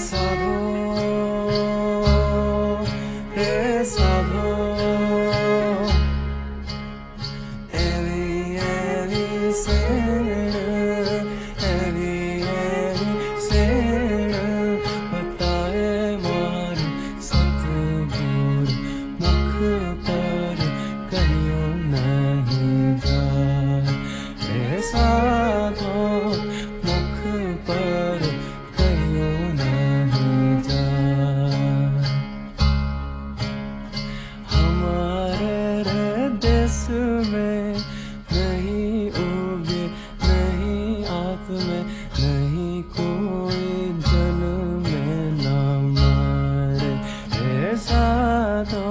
साधो रे साधो एवी एवी सेण बताए मारू सतगुर मुख पर कहियो नहीं जाए रे साधो मुख पर कहियो नहीं जाए। हमारे रे देश में नहीं उगे नहीं आत में नहीं कोई जन में ना मारे रे साधो